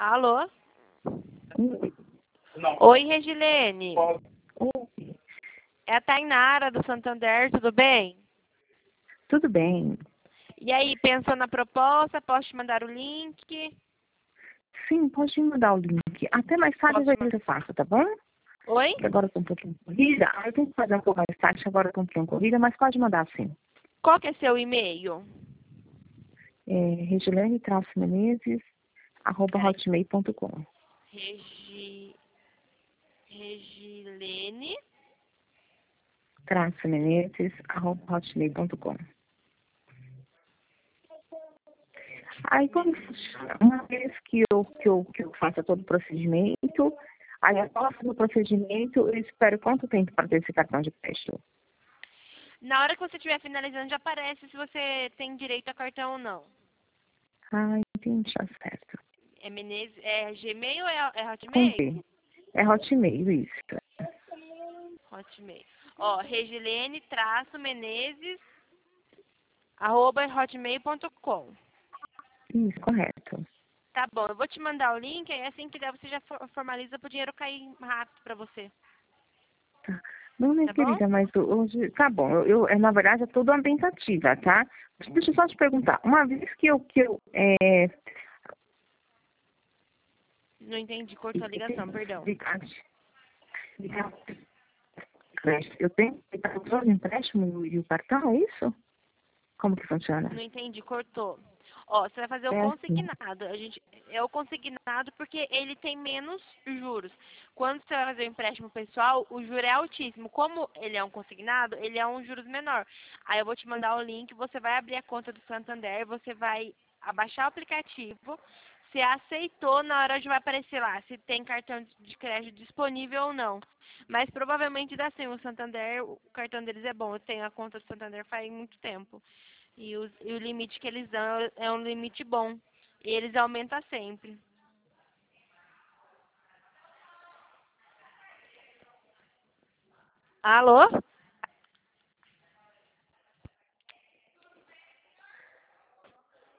Alô? Oi. Oi, Regilene. Oi. É a Tainara do Santander, tudo bem? Tudo bem? E aí, pensou na proposta? Posso te mandar o link? Sim, pode me mandar o link. Até mais tarde Posso eu faço, tá bom? Oi? Porque agora eu tô um pouquinho corrida. Aí eu tenho que fazer um pouco mais tarde, agora eu tô um pouquinho corrida, mas pode mandar sim. Qual que é seu e-mail? Regilene-menezes@hotmail.com. Regilene. -menezes@hotmail.com. Aí como funciona? Uma vez que eu faça todo o procedimento, aí após o procedimento, eu espero quanto tempo para ter esse cartão de crédito? Na hora que você estiver finalizando, já aparece se você tem direito a cartão ou não. Ah, entendi, tá certo. É Menezes, é Gmail ou é Com Hotmail? B. É Hotmail, isso. Hotmail. Ó, Regilene-menezes@hotmail.com. Isso, correto. Tá bom, eu vou te mandar o link, aí assim que der você já formaliza pro dinheiro cair rápido pra você. Tá. Não, minha Tá bom? querida, mas hoje. Tá bom, na verdade é tudo uma tentativa, tá? Deixa eu só te perguntar. Uma vez Não entendi, cortou a ligação, perdão. eu tenho que pegar só o empréstimo e o cartão, é isso? Como que funciona? Não entendi, cortou. Ó, você vai fazer o É assim. consignado. É o consignado porque ele tem menos juros. Quando você vai fazer o empréstimo pessoal, o juro é altíssimo. Como ele é um consignado, ele é um juros menor. Aí eu vou te mandar o link, você vai abrir a conta do Santander, você vai abaixar o aplicativo. Se aceitou, na hora já vai aparecer lá se tem cartão de crédito disponível ou não. Mas provavelmente dá sim. O Santander, o cartão deles é bom. Eu tenho a conta do Santander faz muito tempo. E o limite que eles dão é um limite bom. E eles aumentam sempre. Alô?